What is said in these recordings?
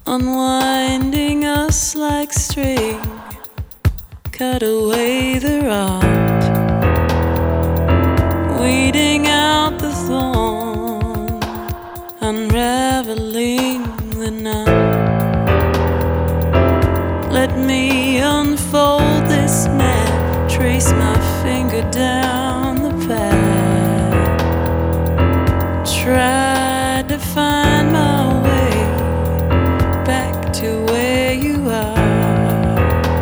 unwinding us like string, cut away the rot, weeding out the thorn, unraveling the knot. Let me unfold this map, trace my finger down the path, try to find my way back to where you are.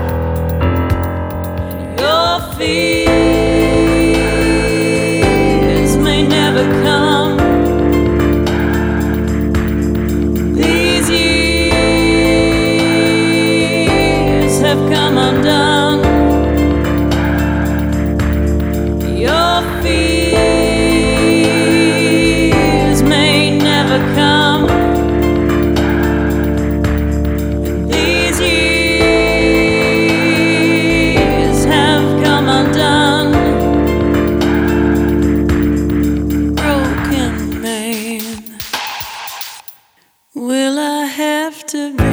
Your fears may never come. These years have come undone. Your fears may never come. These years have come undone. Broken man, will I have to be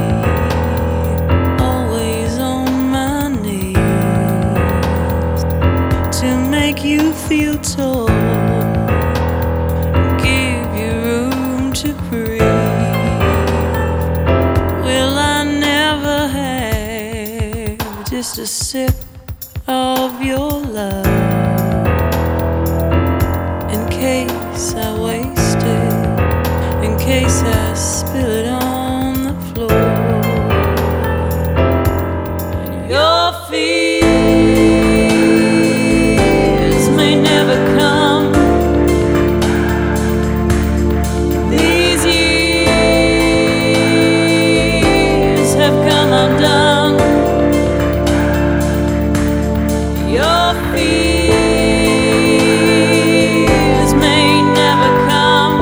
always on my knees to make you feel tall, give you room to breathe? Will I never have just a sip of your love in case I waste it, in case I spill it on the floor? Your fears may never come. These years have come undone. Your fears may never come.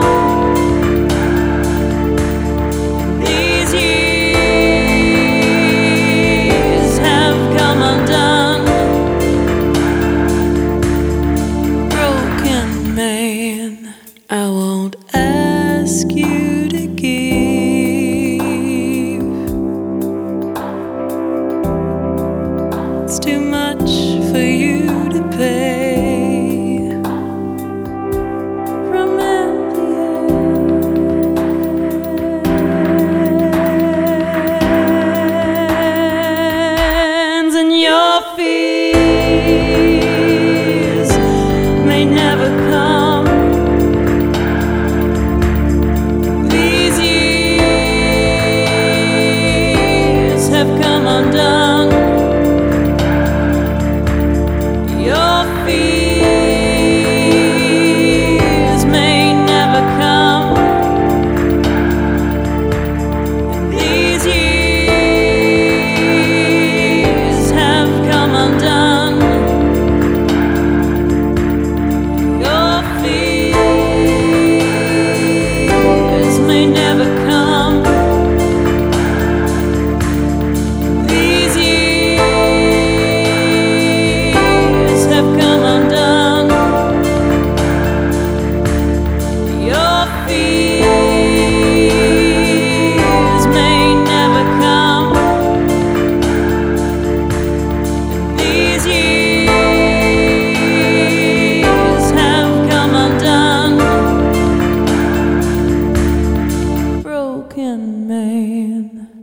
These years have come undone. Broken man, I won't ask you to give. It's too much for you to pay from empty hands, and your fears may never come. These years have come undone. Your fears may never come. These years have come undone. Your fears may never come. These years have come undone. Your fears may never come. These years have come undone. Broken man.